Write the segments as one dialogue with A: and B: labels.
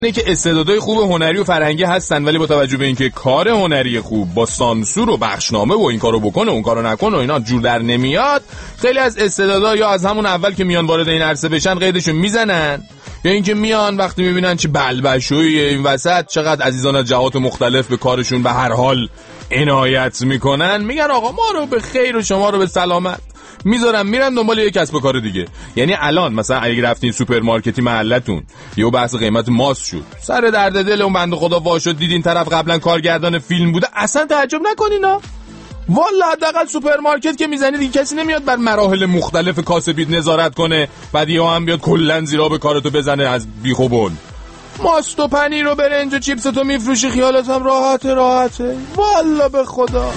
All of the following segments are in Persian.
A: اینه که استعدادهای خوب هنری و فرهنگی هستن، ولی با توجه به اینکه کار هنری خوب با سانسور و بخشنامه و این کارو بکنه اون کارو نکنه و اینا جور در نمیاد، خیلی از استعدادها یا از همون اول که میان وارد این عرصه بشن قیدشو میزنن، یا اینکه میان وقتی میبینن چه بلبشویه این وسط، چقدر عزیزان از جهات مختلف به کارشون به هر حال عنایت میکنن، میگن آقا ما رو به خیر و شما رو به سلامت، میذارم میرن دنبال یک کسب و کار دیگه. یعنی الان مثلا اگه رفتین سوپرمارکتی محلتون یهو بحث قیمت ماست شد، سر درد دل اون بنده خدا وا شد، دیدین طرف قبلا کارگردان فیلم بوده، اصلا تعجب نکنینا. والله حداقل سوپرمارکت که میزنید دیگه کسی نمیاد بر مراحل مختلف کاسبید نظارت کنه، بعد یهو هم بیاد کلا زیرا به کارتو بزنه از بیخوبون. ماست و پنیر و برنج و چیپس تو میفروشی خیالت هم راحته. والله به خدا.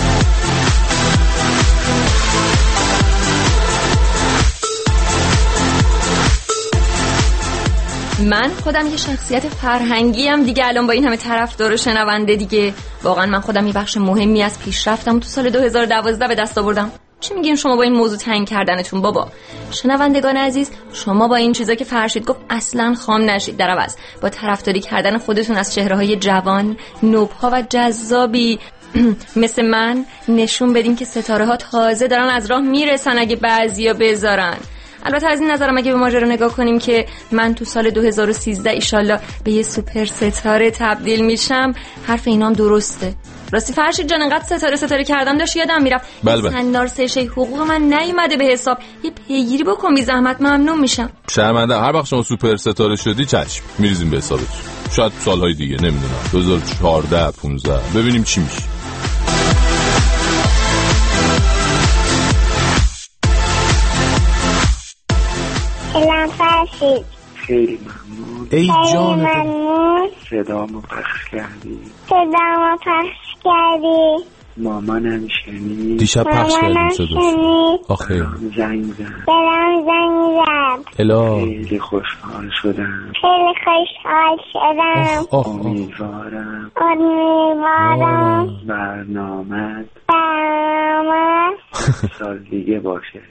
B: من خودم یه شخصیت فرهنگی ام دیگه، الان با این همه طرفدار و شنونده دیگه واقعا من خودم یه بخش مهمی از پیشرفتم تو سال 2012 به دست آوردم. چی میگین شما با این موضوع تنگ کردنتون؟ بابا شنوندگان عزیز، شما با این چیزا که فرشید گفت اصلا خام نشید، در عوض با طرفداری کردن خودتون از چهره‌های جوان، نوب‌ها و جذابی مثل من نشون بدین که ستاره‌ها تازه دارن از راه میرسن اگه بعضیا بذارن. البته از این نظرم اگه به ماجرا نگاه کنیم که من تو سال 2013 ایشالله به یه سوپر ستاره تبدیل میشم، حرف اینام درسته. راستی فرشید جان انقدر ستاره کردم داشت یادم میرفت. سندار سه حقوق من نیومده به حساب، یه پیگیری بکن بی زحمت، ممنون میشم.
A: شرمنده. هر وقت شما سوپر ستاره شدی چشم میریزیم به حسابت، شاید سالهای دیگه نمیدونم 2014 15 ببینیم چی میشه.
C: سلام فرشید.
D: خیلی ممنون.
A: ای جان
C: ممنون.
D: صدامو پخش کردی. مامانم شنید.
A: دیشب پخش کردیم صدا. آخه
D: زنگ زد.
A: الا
D: خیلی خوشحال شدم. امیدوارم برنامه سال دیگه باشه.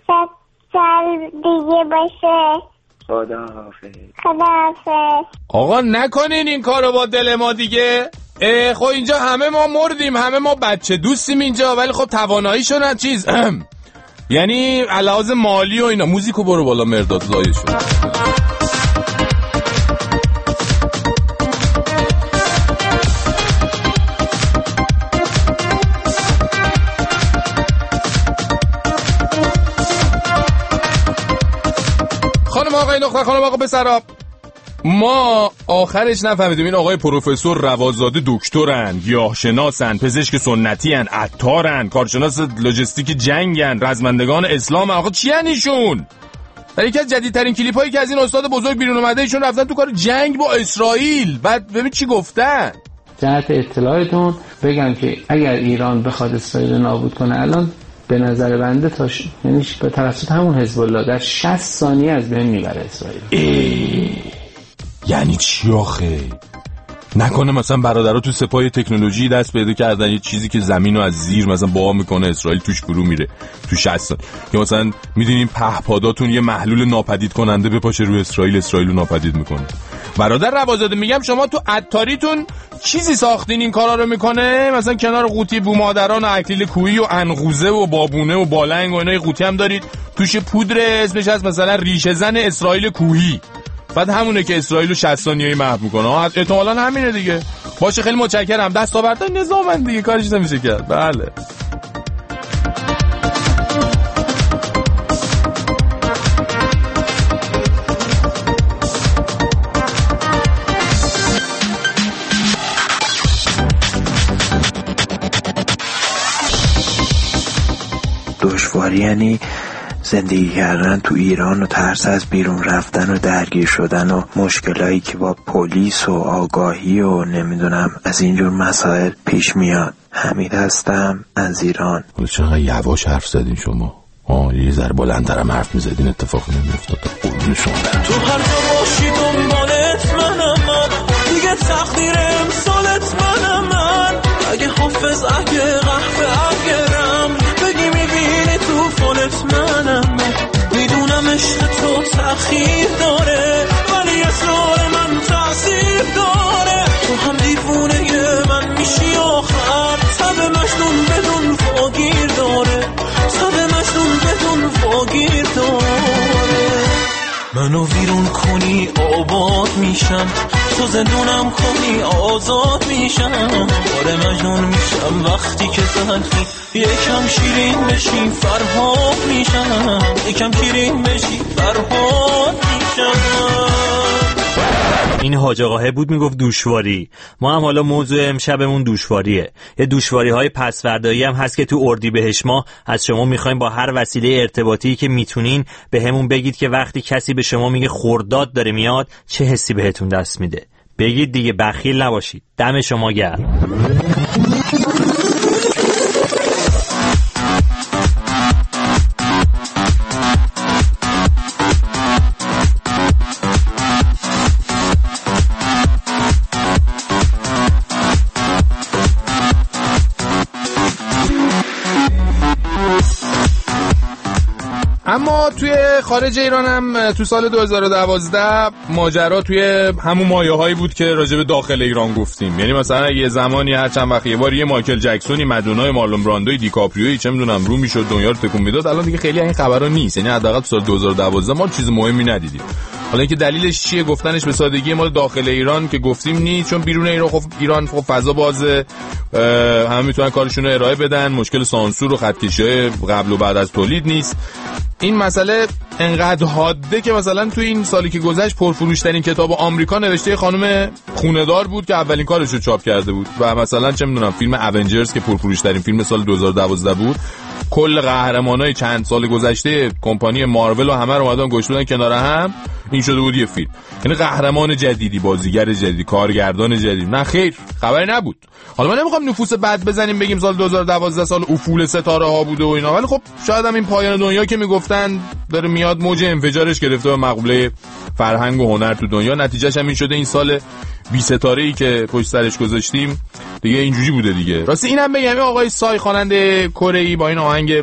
D: خداحافظ.
A: آقا نکنین این کارو با دل ما دیگه. خب اینجا همه ما مردیم، همه ما بچه دوستیم اینجا، ولی خب تواناییشون از چیز یعنی علاوه مالی و اینا. موزیکو برو بالا مرداد لایه شد. خانم آقای نخبه، خانم آقا پسرا، ما آخرش نفهمیدیم این آقای پروفسور روازاده دکترن، گیاهشناسن، پزشک سنتی‌ان، عطارن، کارشناس لوجستیک جنگن، رزمندگان اسلام. آقا چی ان ایشون؟ در یکی از جدیدترین کلیپ‌هایی که از این استاد بزرگ بیرون اومده ایشون رفتن تو کار جنگ با اسرائیل. بعد ببین چی گفتن.
E: جهت اطلاعتون بگم که اگر ایران بخواد اسرائیل نابود کنه الان به نظر بنده یعنی به توسط همون حزب الله در 60 ثانیه از بین میبره اسرائیل.
A: یعنی چی آخه؟ نکنه مثلا برادرها تو سپاه تکنولوژی دست پیدا کردن یه چیزی که زمینو از زیر مثلا بابا میکنه اسرائیل توش فرو میره تو 60 ثانیه، یا مثلا میدونین پهپاداتون یه محلول ناپدید کننده بپاشه روی اسرائیلو ناپدید میکنه. برادر روازاده میگم شما تو عطاریتون چیزی ساختین این کارا رو میکنه؟ مثلا کنار قوطی بومادران و اکلیل کوهی و انقوزه و بابونه و بالنگ و اینا قوطی هم دارید توش پودر اسمش از مثلا ریشه زن اسرائیل کوهی، بعد همونه که اسرائیلو 60 ثانیه‌ای محو میکنه. احتمالاً همینه دیگه. باشه خیلی متشکرم. دستاوردهای نظامن دیگه، کارش نمیشه کرد. بله.
D: دشواری یعنی زندگی کردن تو ایران و ترس از بیرون رفتن و درگیر شدن و مشکلایی که با پلیس و آگاهی و نمیدونم از اینجور مسائل پیش میاد. حمید هستم از ایران.
A: چقدر یواش حرف زدین شما. یه ذره بلندترم حرف میزدین اتفاقی نمیافتاد. قربون شما.
F: تو هر جا باشی دنبالت منم من، دیگه تقدیر امسالت منم من. اگه حافظ اگه قهوه اگرم بگی میبینی تو فالت منم من. میدونم عشق تو تأخیر داره ولی اصرار من تأثیر کنی آباد میشم، تو زندونم کنی آزاد میشم. آره مجنون میشم وقتی که تلخی یکم شیرین بشی فرهاد میشم، یکم شیرین بشی فرهاد میشم.
G: این حاج آقاه بود میگفت دوشواری. ما هم حالا موضوع امشبمون دوشواریه. یه دوشواری‌های پسوردایی هم هست که تو اردیبهشت ماه از شما میخوایم با هر وسیله ارتباطی که میتونین به همون بگید که وقتی کسی به شما میگه خرداد داره میاد چه حسی بهتون دست میده. بگید دیگه، بخیل نباشید. دم شما گرم.
A: اما توی خارج ایران هم تو سال 2012 ماجرا توی همون مایه‌هایی بود که راجع به داخل ایران گفتیم. یعنی مثلا یه زمانی هر چند وقت یه بار یه مایکل جکسونی، مدونای مارلون براندوی، دیکاپریوی چه میدونم رو میشد دنیا رو تکون میداد. الان دیگه خیلی این خبرا نیست. یعنی حداقل تو سال 2012 ما چیز مهمی ندیدیم. حالا اینکه دلیلش چیه گفتنش به سادگی مال داخل ایران که گفتیم نیست، چون بیرون ایران خب فضا بازه، همه میتونن کارشون رو ارائه بدن، مشکل سانسور و خطکشی‌های قبل و بعد از تولید نیست. این مسئله انقدر حاده که مثلا توی این سالی که گذشت پرفروش‌ترین کتاب آمریکا نوشته خانم خونه‌دار بود که اولین کارش رو چاپ کرده بود. و مثلا چه میدونم فیلم اونجرز که پرفروش‌ترین فیلم سال 2012 بود، کل قهرمانای چند سال گذشته کمپانی مارول و همه رو اومدن گشودن کنار هم، این شده بود یه فیلم. یعنی قهرمان جدیدی، بازیگر جدیدی، کارگردان جدید. نه خیر، خبری نبود. حالا ما نمیخوام نفوس بد بزنیم بگیم سال 2012 سال افول ستاره ها بوده و اینا، ولی خب شاید هم این پایان دنیا که میگفتن داره میاد، موج انفجارش گرفته به مقوله فرهنگ و هنر تو دنیا. نتیجهش هم این شده این سال 20 ستاره‌ای که پشت سرش گذاشتیم دیگه اینجوری بوده دیگه. راستی اینم بگم آقای سای خواننده کره‌ای با این آهنگ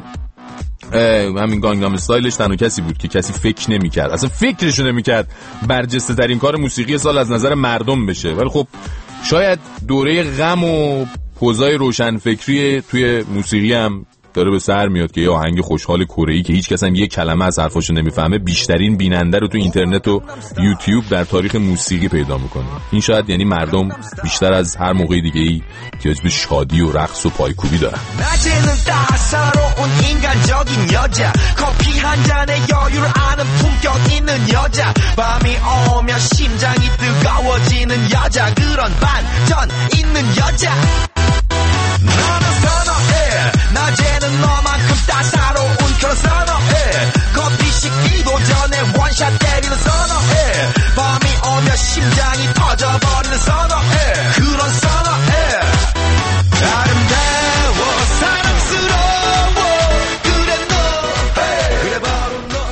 A: همین گانگنام استایلش تنها کسی بود که کسی فکر نمی‌کرد، اصلا فکرشو نمی‌کرد برجسته ترین کار موسیقی سال از نظر مردم بشه. ولی خب شاید دوره غم و پوزای روشنفکری توی موسیقی هم داره به سر میاد که یه آهنگ خوشحال کره‌ای که هیچ کس هم یک کلمه از حرفاشو نمیفهمه بیشترین بیننده رو تو اینترنت و یوتیوب در تاریخ موسیقی پیدا میکنه. این شاید یعنی مردم بیشتر از هر موقع دیگه‌ای احتیاج به شادی و رقص و پایکوبی دارن.
H: 낮에는 너만큼 따사로운 그런 선어해 커피 식기도 전에 원샷 때리는 선어해 밤이 오면 심장이 터져버리는 선어해 그런 선어해 아름다워 사랑스러워 그래 너 그래 바로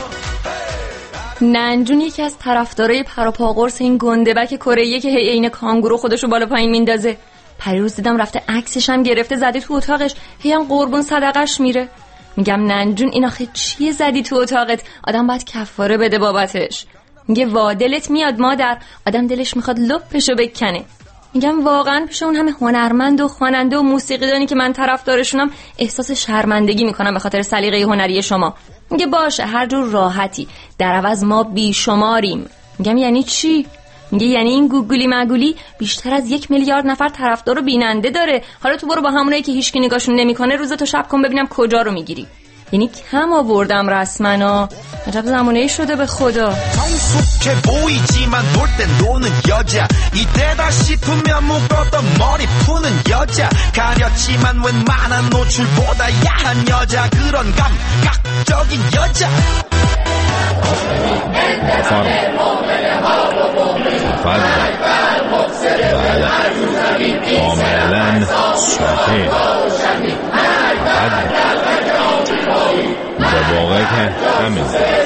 H: 너
B: ننجون یکی از طرفدارای پروپاقرص این گنده‌بک کره‌ایه که هی عین کانگورو خودشو بالا پایین میندازه. پریروز دیدم رفته عکسش هم گرفته زده تو اتاقش، هی هم قربون صدقش میره. میگم ننجون این آخه چیه زدی تو اتاقت؟ آدم باید کفاره بده بابتش. میگه وا دلت میاد مادر، آدم دلش میخواد لپشو بکنه. میگم واقعا پیش اون همه هنرمند و خواننده و موسیقیدانی که من طرفدارشونم احساس شرمندگی میکنم به خاطر سلیقه هنری شما. میگه باشه هر جور راحتی، در عوض ما بیشماریم. میگم یعنی چی؟ میگه یعنی این گوگلی مگولی بیشتر از 1 میلیارد نفر طرفدار و بیننده داره. حالا تو برو با همونایی که هیچکی نگاهشون نمیکنه روز تو شب کن ببینم کجا رو میگیری. یعنی کم آوردم رسما. عجب زمانه‌ای شده به خدا.
H: 성숙해 보이지만 놀 땐 노는 여자 이때다 싶으면 묶었던 머리 푸는 여자 가렸지만 웬만한 노출보다 야한 여자 그런 감각적인 여자
A: کاملا ساکت به واقع که همین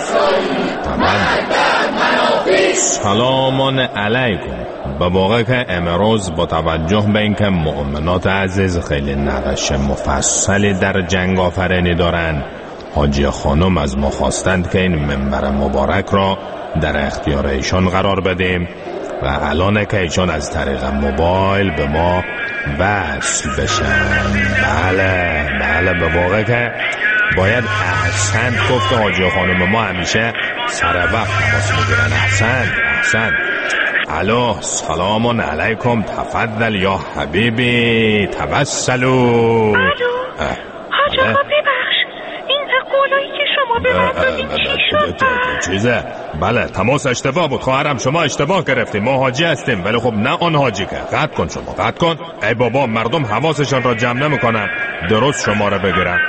A: سلامان علیکم. به واقع که امروز با توجه به اینکه مؤمنات عزیز خیلی نقش مفصلی در جنگ آفرینی دارن، حاجی خانم از ما خواستند که این منبر مبارک را در اختیار ایشان قرار بدیم و الان که ایشان از طریق موبایل به ما وصل بشن. بله به واقع که باید احسن گفت حاجی خانم ما همیشه سر وقت تماس میگیرن. احسن. الو سلام علیکم، تفضل یا حبیبی، توسلو.
I: حاج آقا ببخش، این قولایی که شما به من دادین چی شد؟
A: چیزه؟ بله تماس اشتباه بود خواهرم، شما اشتباه گرفتیم، ما حاجی هستیم ولی خب نه آن حاجی که. قطع کن شما، قطع کن. ای بابا مردم حواسشان را جمع نمیکنن درست شما را بگیرن.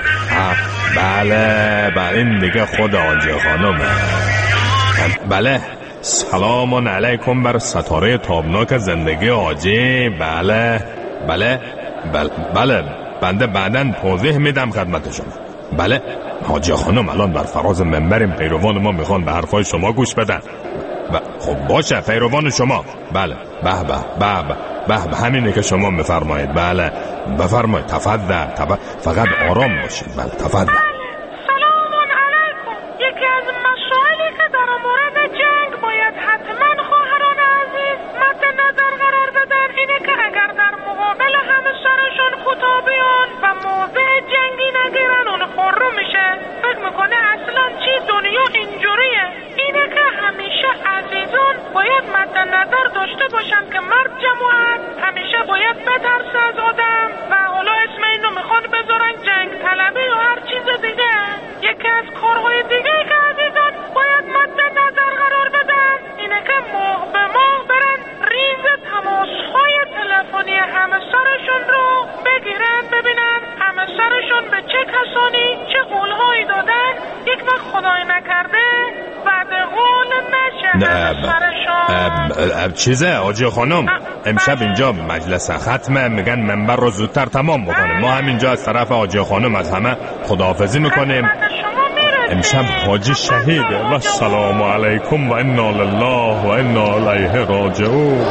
A: بله این دیگه خود حاجی خانمه. بله سلام علیکم بر ستاره تابناک زندگی حاجی. بله بنده بعداً توضیح میدم خدمت شما. بله حاجی خانم الان بر فراز منبریم، پیروان ما میخوان به حرفای شما گوش بدن. خب باشه پیروان شما. بله به همینه که شما میفرمایید. بله بفرمایید، تفضل فقط آرام باشید. بله تفضل.
I: سلام علیکم. یکی از مسائلی که در مورد جنگ باید حتما خواهران عزیز مد نظر قرار بدن اینه که اگر در مقابل همسرشون خطابیان و موضع جنگی نگیرن اون خورو میشه. فکر میکنه اصلا چی دنیا اینجوریه. اینه که همیشه عزیزان باید مد نظر داشته باشن که مرد جماعت همیشه باید بترسه از آدم و حالا اسم اینو میخوان بذارن جنگ طلبی یا هر چیز دیگه. یکی از کارهای دیگه که عزیزان باید مد نظر قرار بدن اینه که ماه به ماه برن ریز تماسهای تلفنی همسرشون رو بگیرن، ببینن همسرشون به چه کسانی چه قولهایی دادن. یک وقت خدای نکرده بعد قول نشه همسرشون.
A: چیزه حاجی خانم امشب اینجا مجلس ختمه، میگن منبر رو زودتر تمام بکنیم. ما همینجا از طرف حاجی خانم از همه خداحافظی میکنیم. امشب حاجی شهیده و سلام علیکم و انا لله و انا الیه راجعون.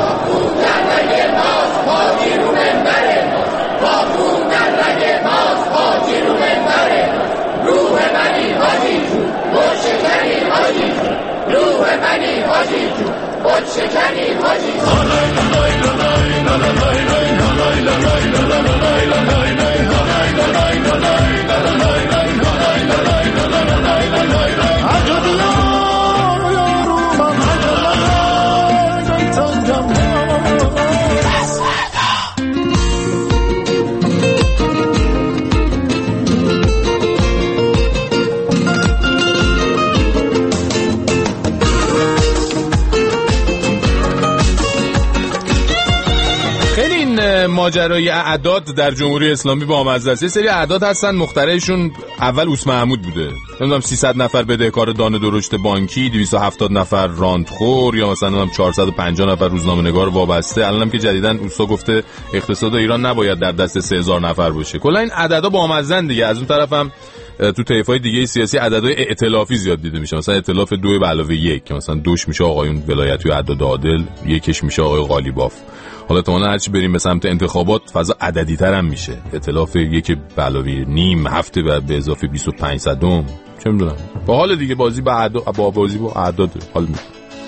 A: ماجرای اعداد در جمهوری اسلامی با مزه است. یه سری اعداد هستن مخترعشون اول اوس محمود بوده. نمیدونم 300 نفر بدهکار دانه درشت بانکی، 270 نفر راندخور، یا مثلا 450 نفر روزنامه‌نگار وابسته. الانم که جدیدن اوستا گفته اقتصاد ایران نباید در دست 3000 نفر باشه. کلا این عددا با مزه دیگه. از اون طرفم تو طیف‌های دیگه سیاسی عددهای ائتلافی زیاد دیده میشه. مثلا ائتلاف 2+1 که مثلا 2 میشه آقایون ولایتی و اعداد عادل، 1 میشه آقای قالیباف. حالا تا هرچی بریم به سمت انتخابات فضا عددی تر هم میشه. ائتلاف 1+0.5 هفته و به اضافه 25 صدم، چه میدونم. با حال دیگه بازی با اعداد حال میده.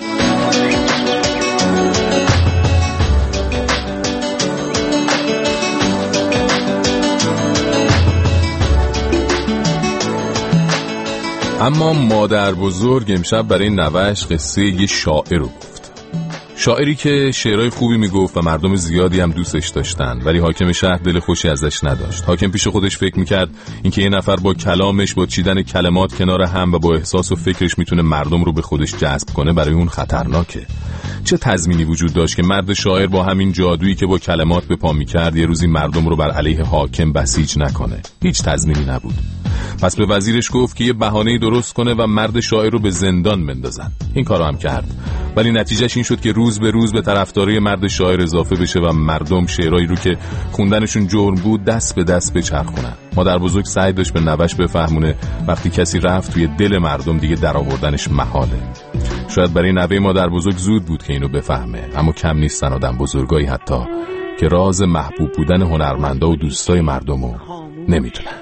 A: اما مادر بزرگ امشب برای نوه‌اش قصه یه شاعر رو گفت. شاعری که شعرهای خوبی میگفت و مردم زیادی هم دوستش داشتن، ولی حاکم شهر دل خوشی ازش نداشت. حاکم پیش خودش فکر میکرد اینکه یه نفر با کلامش، با چیدن کلمات کنار هم و با احساس و فکرش میتونه مردم رو به خودش جذب کنه، برای اون خطرناکه. چه تضمینی وجود داشت که مرد شاعر با همین جادویی که با کلمات به پا میکرد یه روزی مردم رو بر علیه حاکم بسیج نکنه؟ هیچ تضمینی نبود. پس به وزیرش گفت که یه بهانه‌ای درست کنه و مرد شاعر رو به زندان بندازن. این کارو هم کرد، ولی نتیجهش این شد که روز به روز به طرفداری مرد شاعر اضافه بشه و مردم شعرایی رو که خوندنشون جرم بود دست به دست بچرخونن. مادر بزرگ سعی داشت به نوه‌اش بفهمونه وقتی کسی رفت توی دل مردم دیگه درآوردنش محاله. شاید برای نوه مادر بزرگ زود بود که اینو بفهمه، اما کم نیستن آدم بزرگایی حتی که راز محبوب بودن هنرمندا و دوستای مردمو نمیدونن.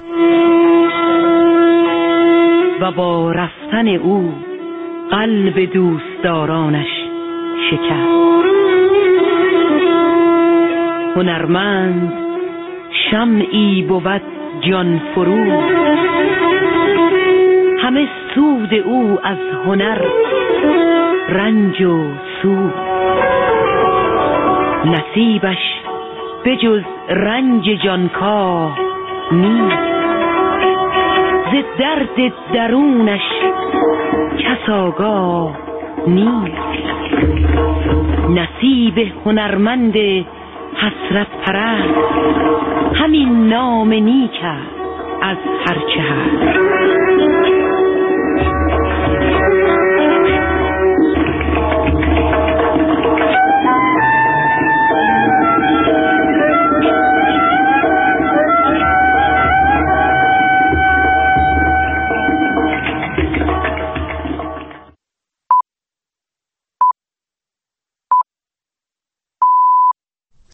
J: و با رفتن او قلب دوستدارانش شکست. هنرمند شمعی بود جان فروز، همه سود او از هنر رنج و سود. نصیبش بجز رنج جانکاه نیست، ز درد درونش کس آگاه نیست. نصیب هنرمند حسرت پرست همین نام نیک از هرچه هست.